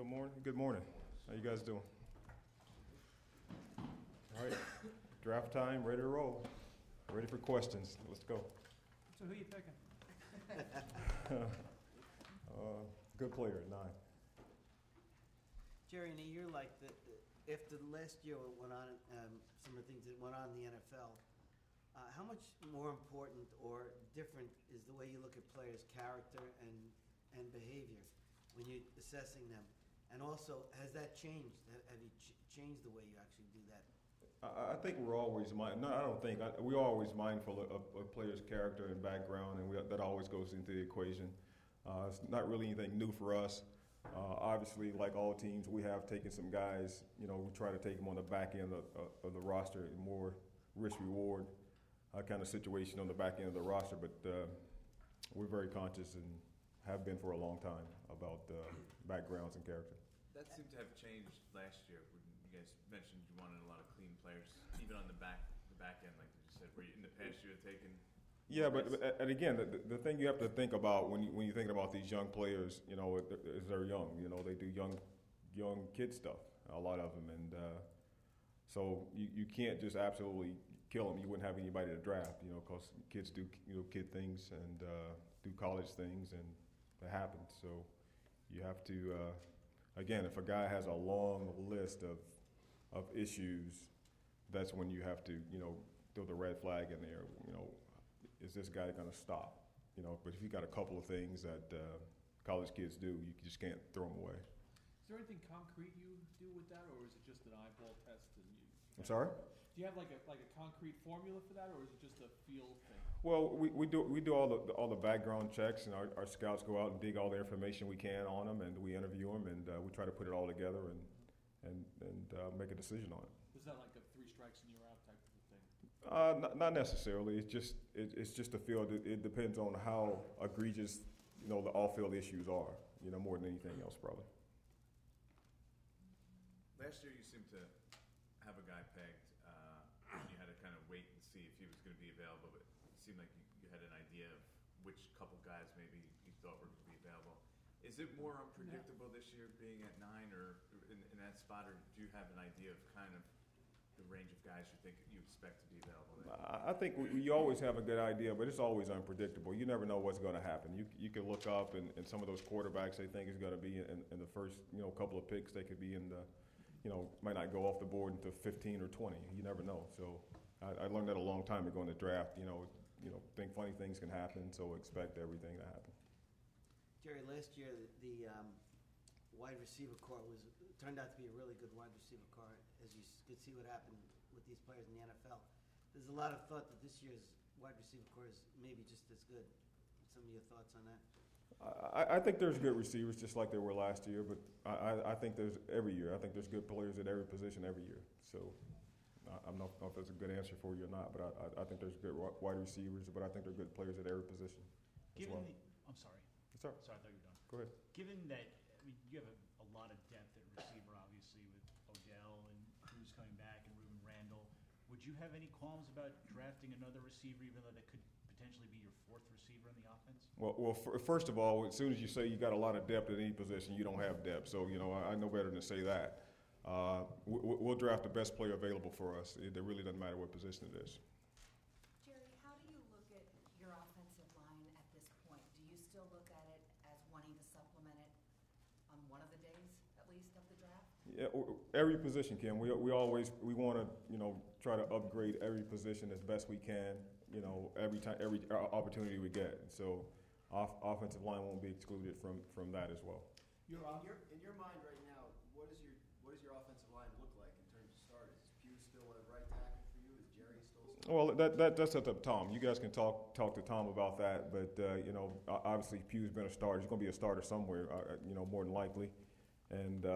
Good morning. Good morning. How you guys doing? All right. Draft time. Ready to roll. Ready for questions. Let's go. So who are you picking? Good player at 9. Jerry, in a year like if the last year went on, some of the things that went on in the NFL, how much more important or different is the way you look at players' character and behavior when you're assessing them? And also, has that changed? Have you changed the way you actually do that? I think we're always No, I don't think. We're always mindful of players' character and background, and that always goes into the equation. It's not really anything new for us. Obviously, like all teams, we have taken some guys. We try to take them on the back end of the roster, more risk-reward kind of situation on the back end of the roster. But we're very conscious and have been for a long time about backgrounds and character. That seemed to have changed last year. When you guys mentioned you wanted a lot of clean players, even on the back end, like you said. Where in the past you had taken. Yeah, but and again, the thing you have to think about when you're thinking about these young players, is they're young. They do young kid stuff, a lot of them, and so you can't just absolutely kill them. You wouldn't have anybody to draft, because kids do kid things and do college things, and that happens. So you have to, again, if a guy has a long list of issues, that's when you have to throw the red flag in there. Is this guy going to stop? But if you got a couple of things that college kids do, you just can't throw them away. Is there anything concrete you do with that, or is it just an eyeball test? And I'm sorry? Do you have like a concrete formula for that, or is it just a feel thing? Well, we do all the background checks, and our scouts go out and dig all the information we can on them, and we interview them, and we try to put it all together and make a decision on it. Is that like a 3 strikes and you're out type of thing? Not necessarily. It's just a field. It depends on how egregious the off-field issues are. More than anything else, probably. Last year you seemed to have a guy pegged, and you had to kind of wait and see if he was going to be available, but it seemed like you had an idea of which couple guys maybe you thought were going to be available. Is it more unpredictable this year being at 9 or in that spot, or do you have an idea of kind of the range of guys you expect to be available there? I think we always have a good idea, but it's always unpredictable. You never know what's going to happen. You can look up, and some of those quarterbacks they think is going to be in the first couple of picks. They could be in the might not go off the board until 15 or 20. You never know. So I learned that a long time ago in the draft. Think funny things can happen, so expect everything to happen. Jerry, last year the wide receiver corps turned out to be a really good wide receiver corps, as you could see what happened with these players in the NFL. There's a lot of thought that this year's wide receiver corps is maybe just as good. Some of your thoughts on that? I think there's good receivers just like there were last year, but I think there's every year. I think there's good players at every position every year. So I'm not know if that's a good answer for you or not, but I think there's good wide receivers, but I think there are good players at every position. I'm sorry. Sorry, I thought you were done. Go ahead. Given that, you have a lot of depth at receiver, obviously, with Odell and Cruz coming back and Ruben Randall. Would you have any qualms about drafting another receiver, even though that could potentially be your 4th receiver in the offense? Well, first of all, as soon as you say you got a lot of depth at any position, you don't have depth. So, I know better than to say that. We'll draft the best player available for us. It really doesn't matter what position it is. Jerry, how do you look at your offensive line at this point? Do you still look at it as wanting to supplement it on one of the days, at least, of the draft? Yeah, every position, Kim. We want to try to upgrade every position as best we can. Every opportunity we get. So, offensive line won't be excluded from that as well. In your mind right now, what does your offensive line look like in terms of starters? Is Pugh still a right tackle for you? Is Jerry still? Well, that's up to Tom. You guys can talk to Tom about that. But obviously Pugh's been a starter. He's going to be a starter somewhere. More than likely, and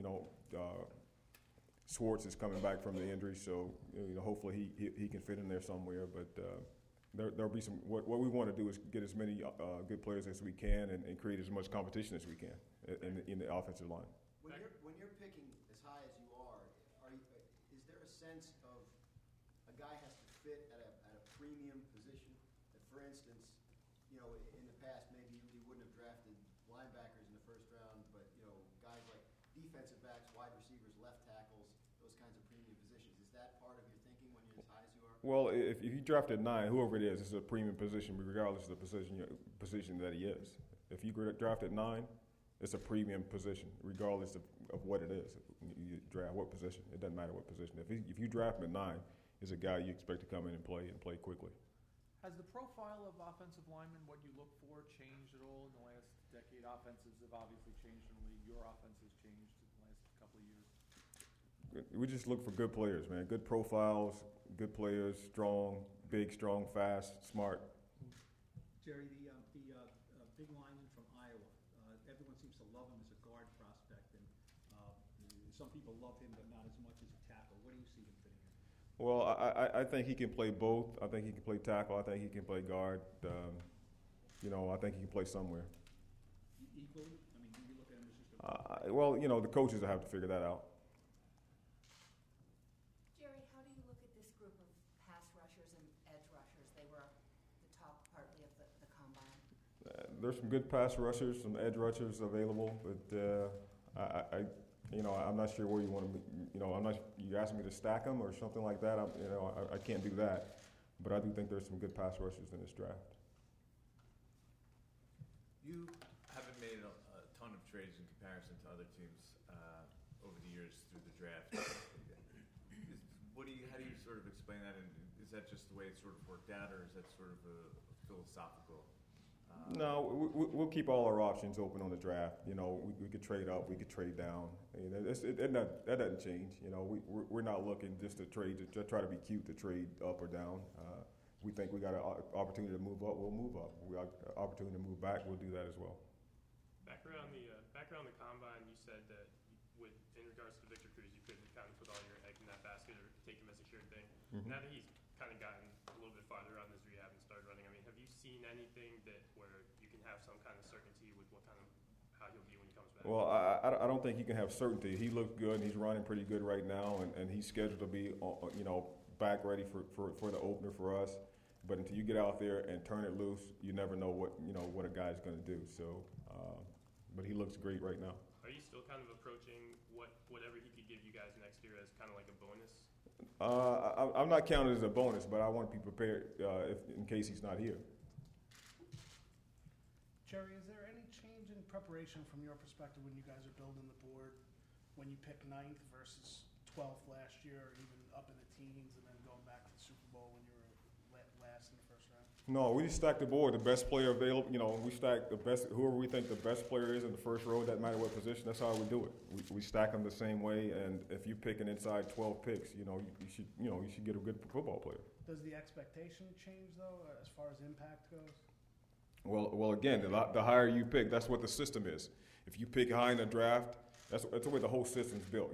Schwartz is coming back from the injury, so hopefully he can fit in there somewhere. But there'll be some. What we want to do is get as many good players as we can and create as much competition as we can in the offensive line. When you're picking as high as you are, is there a sense of a guy has to fit at a premium position? That, for instance, in the past maybe you wouldn't have drafted linebackers in the first round, but guys like defensive backs, wide receivers, left tackles, those kinds of premium positions. Is that part of your thinking when you're as high as you are? Well, if you draft at 9, whoever it is a premium position, regardless of the position that he is. If you draft at 9, it's a premium position, regardless of what it is. You draft what position? It doesn't matter what position. If you draft him at 9, he's a guy you expect to come in and play quickly. Has the profile of offensive linemen, what you look for, changed at all in the last decade? Offenses have obviously changed in the league. Your offense has changed in the last couple of years. We just look for good players, man. Good profiles, good players, strong, big, strong, fast, smart. Jerry, the big lineman from Iowa, everyone seems to love him as a guard prospect, and some people love him, but not as much as a tackle. What do you see him fitting in? Well, I think he can play both. I think he can play tackle. I think he can play guard. I think he can play somewhere. Equally? I mean, do you look at him as just a... Well, the coaches will have to figure that out. Jerry, how do you look at this group of pass rushers and edge rushers? They were the talk partly of the combine. There's some good pass rushers, some edge rushers available, but I'm not sure where you want to. You asking me to stack them or something like that. I can't do that, but I do think there's some good pass rushers in this draft. You haven't made a ton of trades in comparison to other teams over the years through the draft. How do you sort of explain that? And is that just the way it sort of worked out, or is that sort of a philosophical? No, we'll keep all our options open on the draft. We could trade up, we could trade down. That doesn't change. We're not looking just to trade to try to be cute to trade up or down. We think we got an opportunity to move up, we'll move up. We got an opportunity to move back, we'll do that as well. Back around the combine, you said that in regards to Victor Cruz, you couldn't kind of put all your eggs in that basket or take him as a sure thing. Mm-hmm. Now that he's kind of gotten a little bit farther on his rehab and started running, I mean, have you seen anything where you can have some kind of certainty with how he'll be when he comes back? Well, I don't think he can have certainty. He looks good, and he's running pretty good right now, and he's scheduled to be back ready for the opener for us. But until you get out there and turn it loose, you never know what a guy's going to do. So, but he looks great right now. Are you still kind of approaching whatever he could give you guys next year as kind of like a bonus? I'm not counting it as a bonus, but I want to be prepared in case he's not here. Jerry, is there any change in preparation from your perspective when you guys are building the board, when you pick 9th versus 12th last year, or even up in the teens, and then going back to the Super Bowl when you were last in the first round? No, we just stack the board. The best player available, we stack the best, whoever we think the best player is in the first row, doesn't matter what position, that's how we do it. We stack them the same way, and if you pick an inside 12 picks, you should get a good football player. Does the expectation change, though, as far as impact goes? Well, again, the higher you pick, that's what the system is. If you pick high in the draft, that's the way the whole system's built.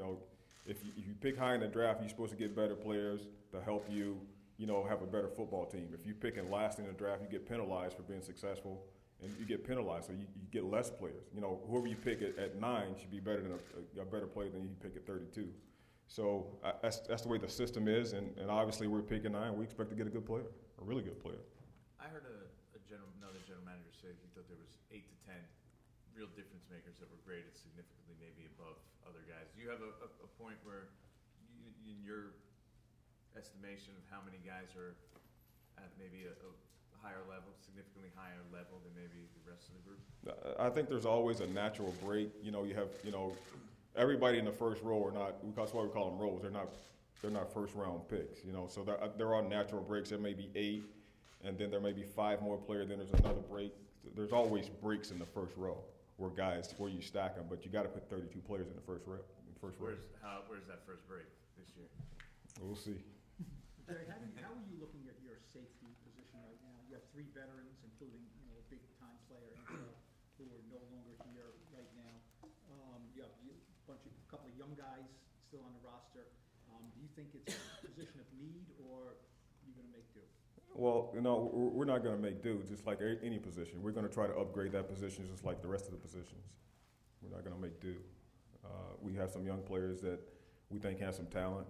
If you pick high in the draft, you're supposed to get better players to help you, have a better football team. If you pick in last in the draft, you get penalized for being successful, and you get penalized, so you get less players. Whoever you pick at 9 should be better than a better player than you pick at 32. So that's the way the system is, and obviously we're picking 9. We expect to get a good player, a really good player. I heard another general manager say he thought there was 8 to 10 real difference makers that were graded significantly, maybe above other guys. Do you have a point where, in your estimation of how many guys are at maybe a higher level, significantly higher level than maybe the rest of the group? I think there's always a natural break. You have everybody in the first row are not. That's why we call them rows. They're not first round picks. So there are natural breaks. There may be 8, and then there may be 5 more players. Then there's another break. There's always breaks in the first row where you stack them, but you got to put 32 players in the first row. Where's that first break this year? We'll see. Jerry, how are you looking at your safety position right now? You have 3 veterans, including a big-time player who are no longer here right now. You have a couple of young guys still on the roster. Do you think it's a position of need, or are you going to make do? Well, we're not going to make do, just like any position. We're going to try to upgrade that position just like the rest of the positions. We're not going to make do. We have some young players that we think have some talent,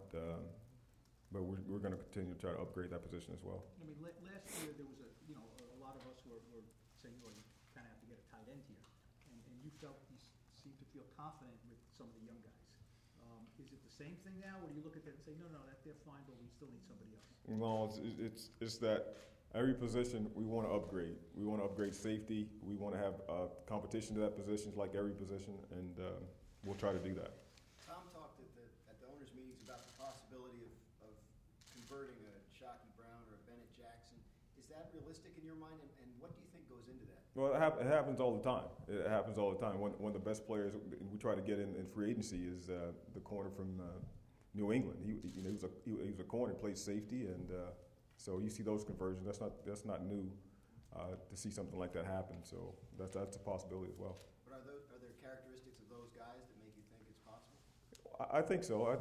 but we're going to continue to try to upgrade that position as well. I mean, last year there was a lot of us were saying, well, you kind of have to get a tight end here. And you seemed to feel confident with some of the young guys. Is it the same thing now, or do you look at that and say, no, they're fine, but we still need somebody else? No, it's that every position we want to upgrade. We want to upgrade safety. We want to have competition to that position, like every position, and we'll try to do that. Tom talked at the owners' meetings about the possibility of converting a Shockey Brown or a Bennett Jackson. Is that realistic in your mind, and what do you think goes into that? Well, it happens all the time. It happens all the time. One of the best players we try to get in free agency is the corner from New England. He was a corner, played safety, and so you see those conversions. That's not new to see something like that happen. So that's a possibility as well. But are there characteristics of those guys that make you think it's possible? I think so.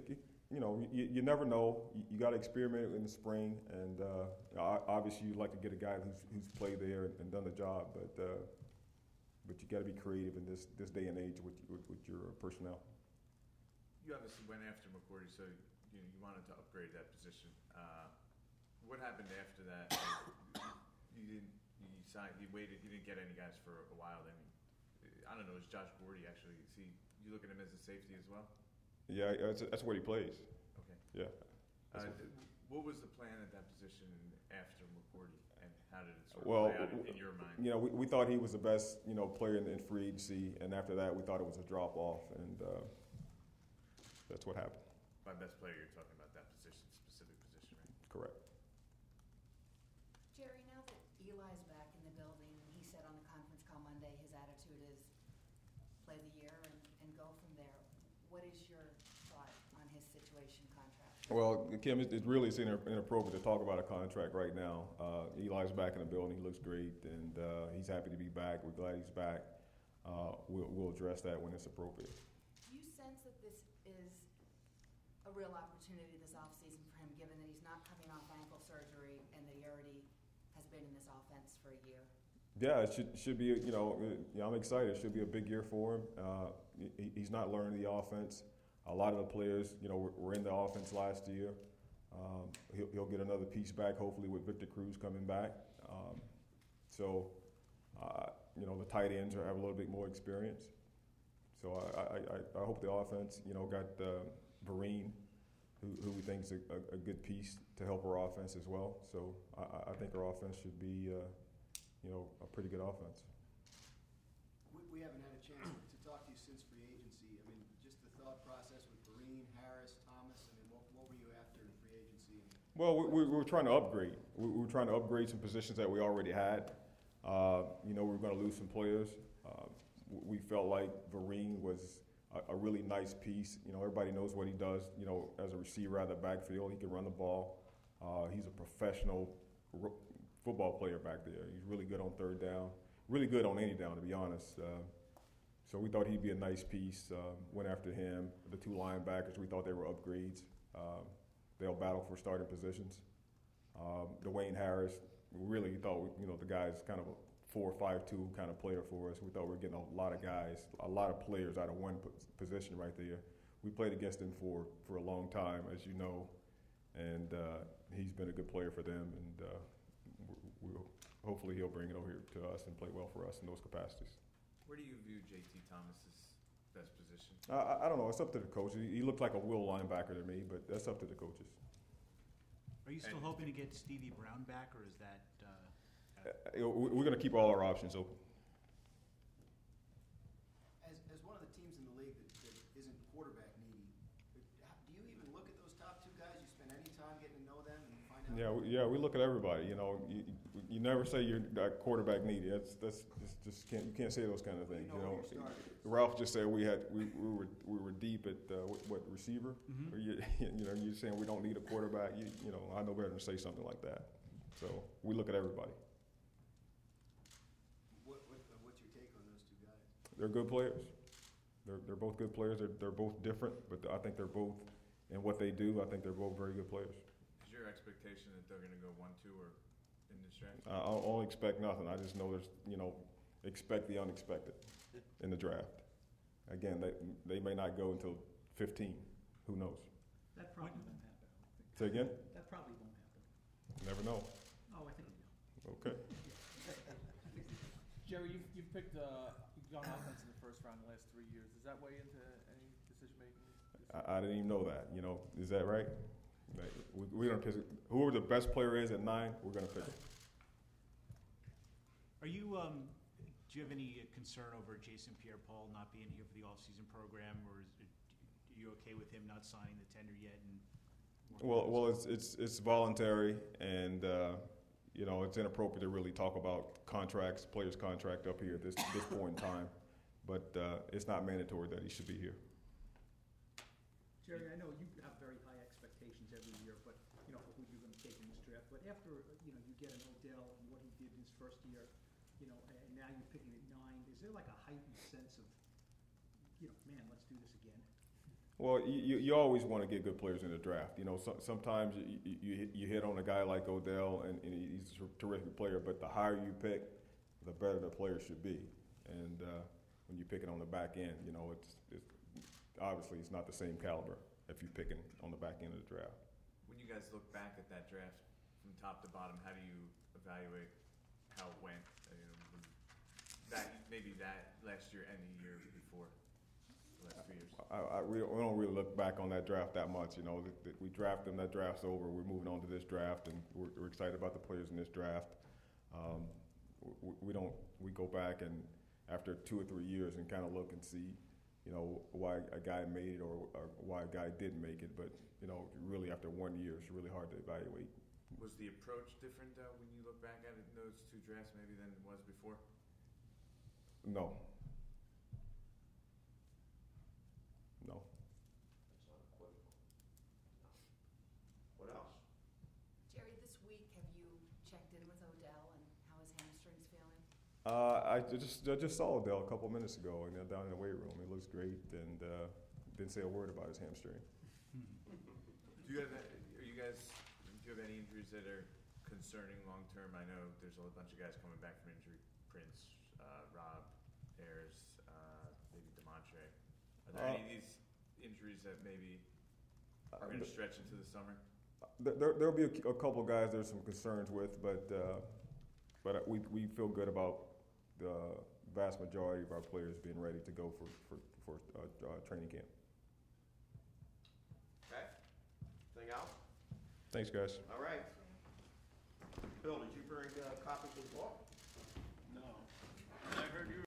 You never know. You got to experiment in the spring, and obviously you'd like to get a guy who's played there and done the job. But you got to be creative in this day and age with your personnel. You obviously went after McCourty, so you wanted to upgrade that position. What happened after that? You waited. You didn't get any guys for a while. I mean, I don't know. Is Josh Gordy actually? You look at him as a safety as well? Yeah, that's where he plays. Okay. Yeah. What was the plan at that position after McCourty, and how did it sort of Well, play out in your mind? We thought he was the best player in free agency, and after that we thought it was a drop off, and that's what happened. By best player, you're talking about that position, specific position, right? Correct. Jerry, now that Eli's back in the building, he said on the conference call Monday his attitude is play the year and go from there. What is your thought on his situation contract? Well, Kim, it really is inappropriate to talk about a contract right now. Eli's back in the building. He looks great, and he's happy to be back. We're glad he's back. We'll address that when it's appropriate. Do you sense that this is a real opportunity this offseason for him, given that he's not coming off ankle surgery and that he already has been in this offense for a year? Yeah, it should be. I'm excited. It should be a big year for him. He's not learning the offense. A lot of the players, were in the offense last year. He'll get another piece back, hopefully, with Victor Cruz coming back. The tight ends have a little bit more experience. So I hope the offense, got Vereen, who we think is a good piece to help our offense as well. So I think our offense should be, a pretty good offense. We haven't had a chance to talk to you since free agency. I mean, just the thought process with Vereen, Harris, Thomas. I mean, what were you after in free agency? Well, we were trying to upgrade. We were trying to upgrade some positions that we already had. We were going to lose some players. We felt like Vereen was a really nice piece. Everybody knows what he does, as a receiver out of the backfield. He can run the ball. He's a professional football player back there. He's really good on third down, really good on any down, to be honest. So we thought he'd be a nice piece. Went after him. The two linebackers, we thought they were upgrades. They'll battle for starting positions. Dwayne Harris, we really thought, the guy's kind of a 4-5-2 kind of player for us. We thought we were getting a lot of guys, a lot of players out of one position right there. We played against him for a long time, as you know, and he's been a good player for them, and hopefully he'll bring it over here to us and play well for us in those capacities. Where do you view J.T. Thomas's best position? I don't know. It's up to the coaches. He looked like a will linebacker to me, but that's up to the coaches. Are you still hoping to get Stevie Brown back, or is that? We're going to keep all our options open. As one of the teams in the league that isn't quarterback needy, do you even look at those top two guys? You spend any time getting to know them and find out? Yeah, we look at everybody. You never say you're quarterback needy. That's just you can't say those kind of things. Ralph just said we were deep at what receiver. Mm-hmm. You're saying we don't need a quarterback. I know better than to say something like that. So we look at everybody. What's your take on those two guys? They're good players. They're both good players. They're both different, but I think they're both in what they do. I think they're both very good players. Is your expectation that they're going to go 1-2 or in this draft? I don't expect nothing. I just know there's expect the unexpected in the draft. Again, they may not go until 15. Who knows? That probably won't happen, I don't think. Say again? That probably won't happen. Never know. Oh, I think we will. Okay. Jerry, you've picked you've gone offense in the first round the last 3 years. Does that weigh into I didn't even know that. You know, is that right? Like, we're gonna pick whoever the best player is at 9. We're gonna pick him. Are you, do you have any concern over Jason Pierre-Paul not being here for the off-season program, or are you okay with him not signing the tender yet? And Well, it's voluntary, and you know, it's inappropriate to really talk about contracts, players' contract up here at this point in time. But it's not mandatory that he should be here. Jerry, I know you have very high expectations every year, but, you know, for who you're gonna take in this draft. But after, you know, you get an Odell and what he did in his first year, you know, and now you're picking at 9, is there like a heightened sense of, you know, man, let's do this again? Well, you always want to get good players in the draft. You know, sometimes you hit on a guy like Odell, and he's a terrific player, but the higher you pick, the better the player should be. And when you pick it on the back end, you know, it's obviously it's not the same caliber if you're picking on the back end of the draft. When you guys look back at that draft from top to bottom, how do you evaluate how it went? You know, maybe that last year and the year before, the last 3 years. We don't really look back on that draft that much. You know, we draft them, that draft's over. We're moving on to this draft, and we're excited about the players in this draft. We go back and after 2 or 3 years and kind of look and see, you know, why a guy made it or why a guy didn't make it. But, you know, really after 1 year, it's really hard to evaluate. Was the approach different, though, when you look back at it in those 2 drafts maybe than it was before? No. No. That's unequivocal. What else? Jerry, this week, have you checked in with Odell and how his hamstring's feeling? I just saw Odell a couple minutes ago, and down in the weight room. He looks great, and didn't say a word about his hamstring. Do you have any injuries that are concerning long term? I know there's a bunch of guys coming back from injury. Prince, Rob, Ayers, maybe DeMontre. Are there any of these injuries that maybe are going to stretch into the summer? There'll be a couple guys there's some concerns with, but we feel good about the vast majority of our players being ready to go for training camp. Okay. Anything else? Thanks, guys. All right. Bill, did you bring a copy of the book? No. I heard you